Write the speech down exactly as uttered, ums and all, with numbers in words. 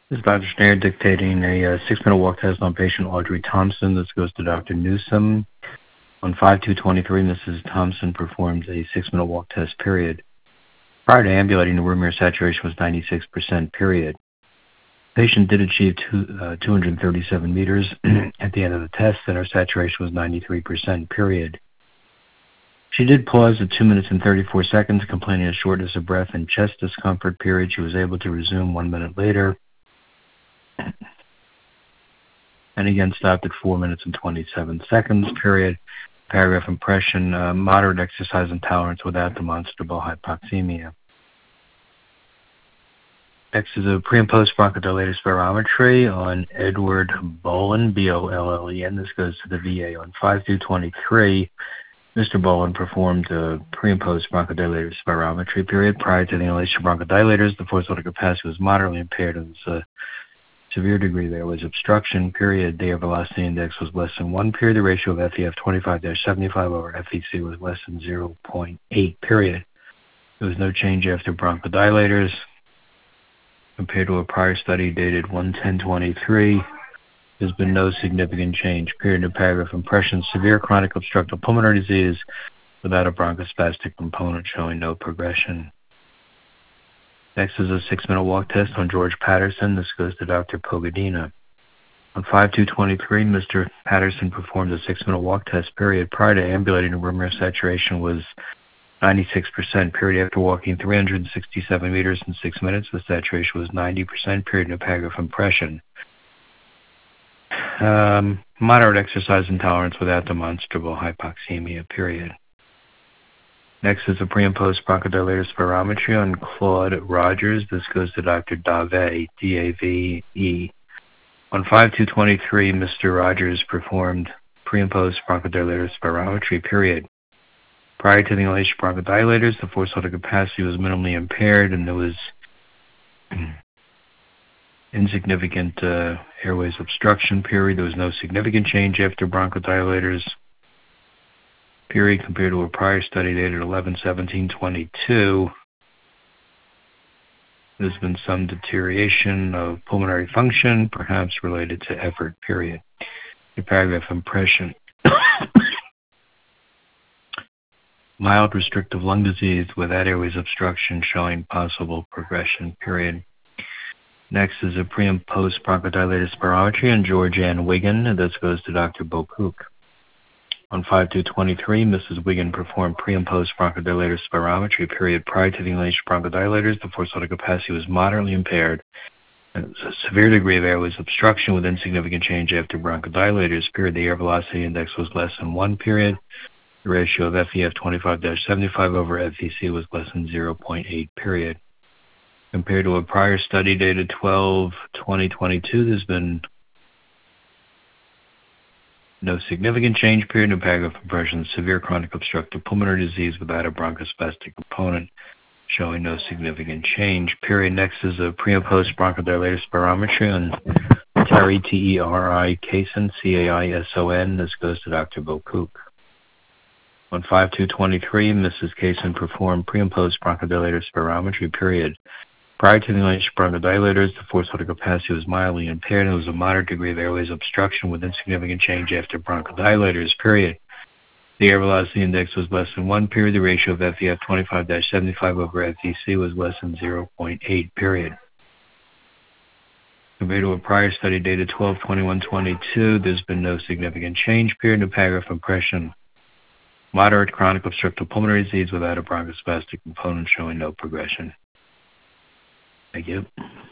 This is Doctor Schneider dictating a uh, six-minute walk test on patient Audrey Thompson. This goes to Doctor Newsom. On five two twenty-three, Missus Thompson performed a six-minute walk test, period. Prior to ambulating, the room air saturation was ninety-six percent, period. The patient did achieve two, uh, two hundred thirty-seven meters at the end of the test, and her saturation was ninety-three percent, period. She did pause at two minutes and thirty-four seconds, complaining of shortness of breath and chest discomfort, period. She was able to resume one minute later. And again stopped at four minutes and twenty-seven seconds, period. Paragraph impression, uh, moderate exercise intolerance without demonstrable hypoxemia. Next is a pre and post bronchodilator spirometry on Edward Bollen, B O L L E N. This goes to the V A on five two twenty-three. Mister Bollen performed a pre and post bronchodilator spirometry, period. Prior to the inhalation of bronchodilators, the forced vital capacity was moderately impaired and was a severe degree there was obstruction, period. The air velocity index was less than one, period. The ratio of F E F twenty-five dash seventy-five over F E C was less than zero point eight, period. There was no change after bronchodilators. Compared to a prior study dated one ten twenty-three, there's been no significant change, period. In paragraph impression, severe chronic obstructive pulmonary disease without a bronchospastic component showing no progression. Next is a six-minute walk test on George Patterson. This goes to Doctor Pogadina. On five two twenty-three, Mister Patterson performed a six-minute walk test, period. Prior to ambulating, the room air saturation was ninety-six percent, period. After walking three hundred sixty-seven meters in six minutes, the saturation was ninety percent, period. In a paragraph impression. Um, moderate exercise intolerance without demonstrable hypoxemia, period. Next is a pre and post bronchodilator spirometry on Claude Rogers. This goes to Doctor Dave, D A V E. On five two twenty-three, Mister Rogers performed pre and post bronchodilator spirometry, period. Prior to the inhalation of bronchodilators, the forced vital capacity was minimally impaired, and there was insignificant uh, airways obstruction, period. There was no significant change after bronchodilators, period, compared to a prior study dated eleven seventeen twenty-two. There's been some deterioration of pulmonary function, perhaps related to effort, period. The paragraph impression. Mild restrictive lung disease without airways obstruction showing possible progression, period. Next is a pre and post bronchodilator spirometry on George Ann Wigan. This goes to Doctor Bocook. On five two twenty-three, Missus Wigan performed pre and post bronchodilator spirometry, period. Prior to the inhalation of bronchodilators, the forced vital capacity was moderately impaired. There was a severe degree of airways obstruction with insignificant change after bronchodilators, period. The air velocity index was less than one, period. The ratio of F E F twenty-five dash seventy-five over F E C was less than zero point eight, period. Compared to a prior study dated twelve twenty twenty-two, there's been no significant change, period. In paragraph impression, severe chronic obstructive pulmonary disease without a bronchospastic component showing no significant change, period. Next is a pre and post bronchodilator spirometry on Terry, T E R I, Cason, C A I S O N. This goes to Doctor Bocook. On five two twenty-three, Missus Cason performed pre and post bronchodilator spirometry, period. Prior to the inhalation of bronchodilators, the forced vital capacity was mildly impaired and there was a moderate degree of airways obstruction with insignificant change after bronchodilators, period. The air velocity index was less than one, period. The ratio of F E F twenty-five dash seventy-five over F E C was less than zero point eight, period. Compared to a prior study dated twelve twenty-one twenty-two, there's been no significant change, period. In a paragraph impression, moderate chronic obstructive pulmonary disease without a bronchospastic component showing no progression. Thank you.